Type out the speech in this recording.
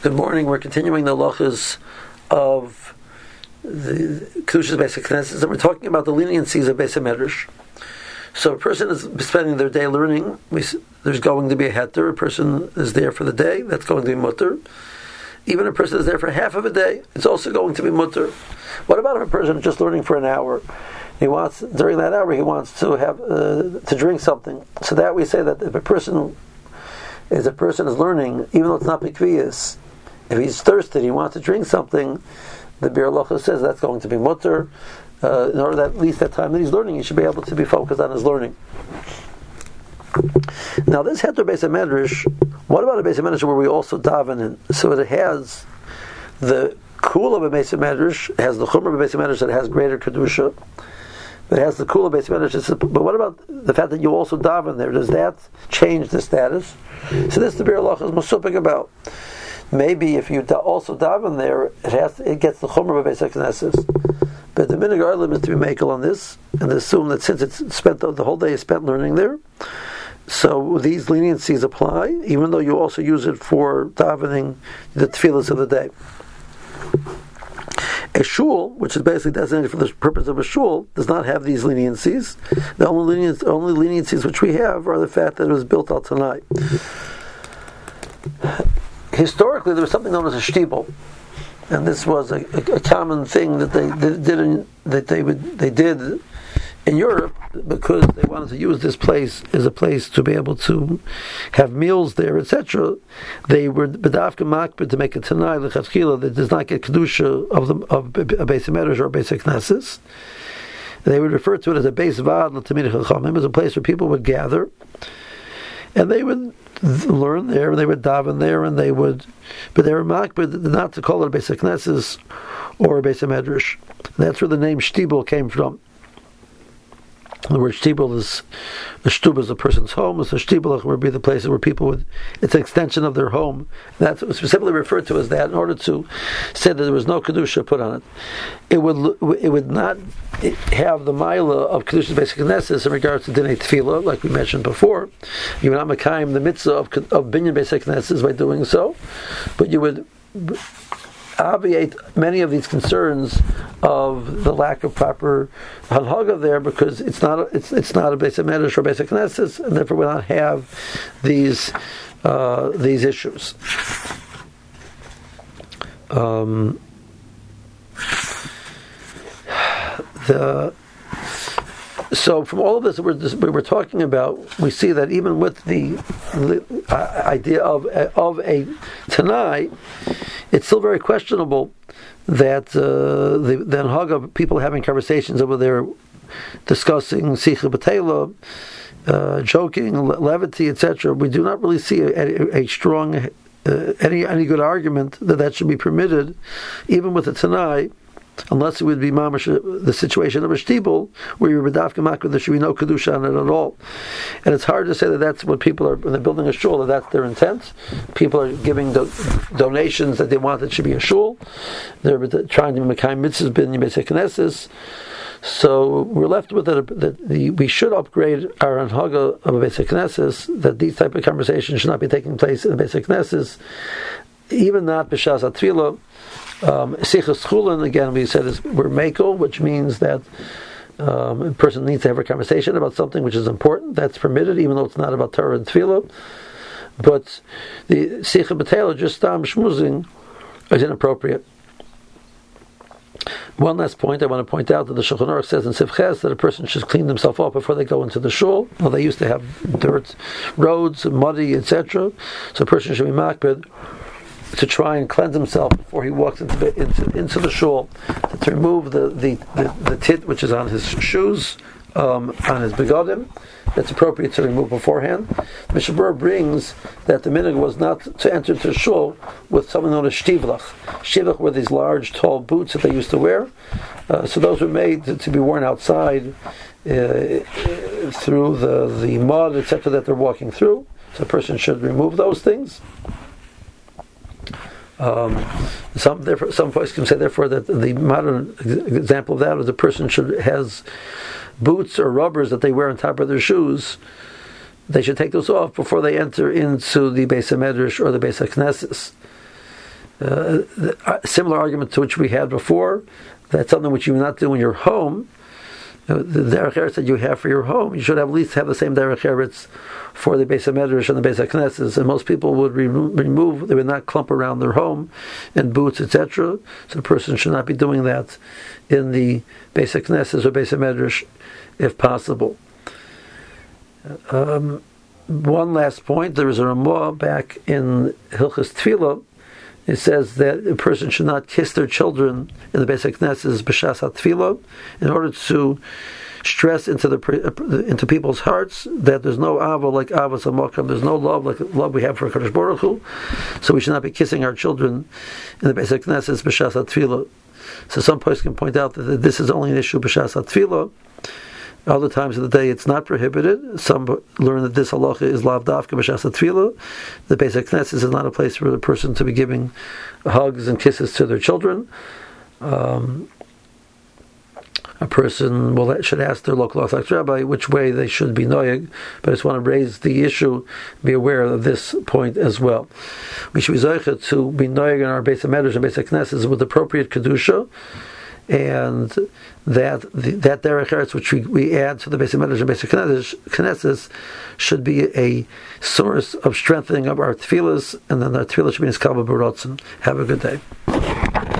Good morning. We're continuing the halachas of the Kedushas Beis HaKnesses, and we're talking about the leniencies of Beis HaMedrash. So a person is spending their day learning. There's going to be a heter. A person is there for the day. That's going to be mutter. Even a person is there for half of a day. It's also going to be mutter. What about if a person is just learning for an hour? During that hour he wants to have to drink something. So that we say that if a person is learning, even though it's not b'kviyas, if he's thirsty, he wants to drink something, the Bir Halacha says that's going to be mutter. In order that at least that time that he's learning, he should be able to be focused on his learning. Now this heter Beis HaMedrash, what about a Beis HaMedrash where we also daven in? So it has the kul of a Beis HaMedrash, has the chumrah of a Beis HaMedrash that has greater kedusha. It has the kul of Beis HaMedrash. But what about the fact that you also daven there? Does that change the status? So this the Bir Halacha is masupik about. Maybe if you also daven there, it gets the chumrah of Beis HaKnesses. But the minhag arlim is to be makel on this, and assume that since it's spent the whole day is spent learning there, so these leniencies apply, even though you also use it for davening the tefillas of the day. A shul, which is basically designated for the purpose of a shul, does not have these leniencies. The only leniencies which we have are the fact that it was built al Tanai. Historically, there was something known as a shtibel, and this was a common thing that they did in Europe because they wanted to use this place as a place to be able to have meals there, etc. They were bedafka makbid to make a tanai lechatchila that does not get kedusha of a Beis HaMedrash or a Beis HaKnesses. They would refer to it as a Beis Vad l'Tamid Chachamim, as a place where people would gather, and they would learn there, and they would daven there, but they were makbid not to call it a Beis HaKnesses or a Beis HaMedrash. That's where the name shtibel came from. The word shtibel is a shtub is a person's home. So shtibel would be the places where people would. It's an extension of their home. That's specifically referred to as that in order to say that there was no kedusha put on it. It would not have the milah of kedusha Beis HaKnesses in regards to dinei tefillah, like we mentioned before. You would not makayim the mitzvah of binyan Beis HaKnesses by doing so, but you would obviate many of these concerns of the lack of proper hanhaga there, because it's not a Beis HaMedrash or Beis HaKnesses, and therefore we don't have these issues. So from all of this we were talking about, we see that even with the idea of a Tanai, it's still very questionable that the hanhaga of people having conversations over there, discussing Sicha B'Teila, joking, levity, etc. We do not really see a strong, any good argument that should be permitted, even with a Tanai, unless it would be mamash the situation of a shtibel where you're bedafka makbid, there should be no kedusha on it at all. And it's hard to say that that's what people are when they're building a shul, that's their intent. People are giving donations that they want that should be a shul. They're trying to make mitzvahs binyan Beis HaKnesses. So we're left with that we should upgrade our hanhaga of a Beis HaKnesses, that these type of conversations should not be taking place in the Beis HaKnesses, even not b'shas atfilah. Sichas Chulin, again, we said we're mekel, which means that a person needs to have a conversation about something which is important. That's permitted, even though it's not about Torah and Tefillah. But the Sicha B'Teila, just shmuzing, is inappropriate. One last point I want to point out that the Shulchan Aruch says in Sivches that a person should clean themselves up before they go into the shul. Well, they used to have dirt, roads, muddy, etc. So a person should be makbid to try and cleanse himself before he walks into the shul, to remove the tit which is on his shoes, on his begodim. That's appropriate to remove beforehand. Mishnah Berurah brings that the minhag was not to enter into the shul with something known as shtivlach. Shtivlach were these large, tall boots that they used to wear. So those were made to be worn outside through the mud, etc., that they're walking through. So a person should remove those things. Some folks can say, therefore, that the modern example of that is a person has boots or rubbers that they wear on top of their shoes. They should take those off before they enter into the Beis HaMedrash or the Beis HaKnesses. Similar argument to which we had before, that's something which you will not do in your home. The derech eretz that you have for your home, you should at least have the same derech eretz for the Beis HaMedrash and the Beis HaKnesses. And most people would remove, they would not clump around their home in boots, etc. So the person should not be doing that in the Beis HaKnesses or Beis HaMedrash if possible. One last point, there is a Ramah back in Hilchos Tefillah. It says that a person should not kiss their children in the Beis HaKnesses b'shas HaTefillah, in order to stress into people's hearts that there's no ava like avas hamakam, there's no love like love we have for Kadosh Baruch Hu. So we should not be kissing our children in the Beis HaKnesses b'shas HaTefillah. So some points can point out that this is only an issue b'shas HaTefillah. Other times of the day it's not prohibited. Some learn that this halacha is lav dafka b'shas HaTefillah. The Beis HaKnesses is not a place for the person to be giving hugs and kisses to their children. A person should ask their local Orthodox rabbi which way they should be noyeg, but I just want to raise the issue, be aware of this point as well. We should be zocheh to be noyeg in our Beis HaMedrash and Beis HaKnesses with appropriate kedusha, and that derech eretz which we add to the Beis HaMedrash and Beis HaKnesses should be a source of strengthening of our tefillas, and then our tefillah should be in Skava B'Rotzen. Have a good day.